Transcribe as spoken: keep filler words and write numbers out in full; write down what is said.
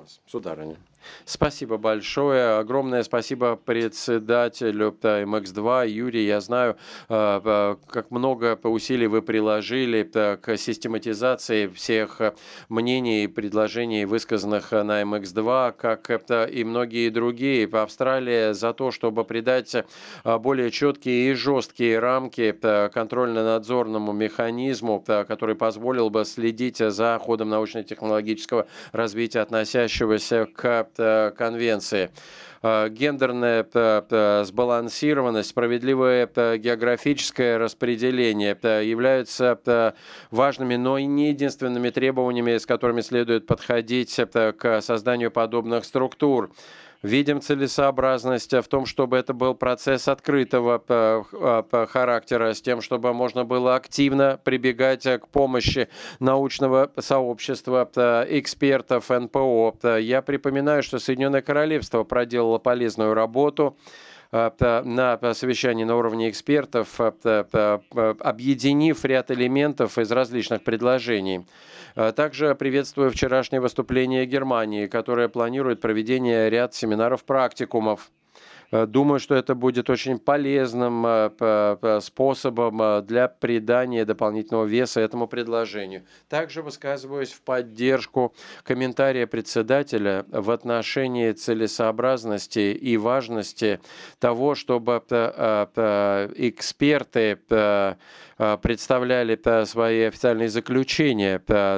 вас, сударыня. Спасибо большое. Огромное спасибо председателю эм икс два. Юрий, я знаю, э, э, как много усилий вы приложили э, к систематизации всех э, мнений и предложений, высказанных э, на эм икс два, как это и многие другие. В Австралии за то, чтобы придать э, более четкие и жесткие рамки э, контрольно-надзорному механизму, э, который позволил бы следить за ходом научно-технологического развития, относящегося к э, конвенции. Э, Гендерная э, э, сбалансированность, справедливое э, географическое распределение э, являются э, важными, но и не единственными требованиями, с которыми следует подходить э, к созданию подобных структур. Видим целесообразность в том, чтобы это был процесс открытого э, э, характера, с тем, чтобы можно было активно прибегать э, к помощи научного сообщества, э, экспертов эн пэ о. Э, Я припоминаю, что Соединенное Королевство проделало полезную работу э, п- на э, совещании на уровне экспертов, э, п- п- п- объединив ряд элементов из различных предложений. Э, Также приветствую вчерашнее выступление Германии, которая планирует проведение ряд семинаров-практикумов. Э, Думаю, что это будет очень полезным э, п- п- способом э, для придания дополнительного веса этому предложению. Также высказываюсь в поддержку комментария председателя в отношении целесообразности и важности того, чтобы э, э, эксперты э, э, представляли э, свои официальные заключения э,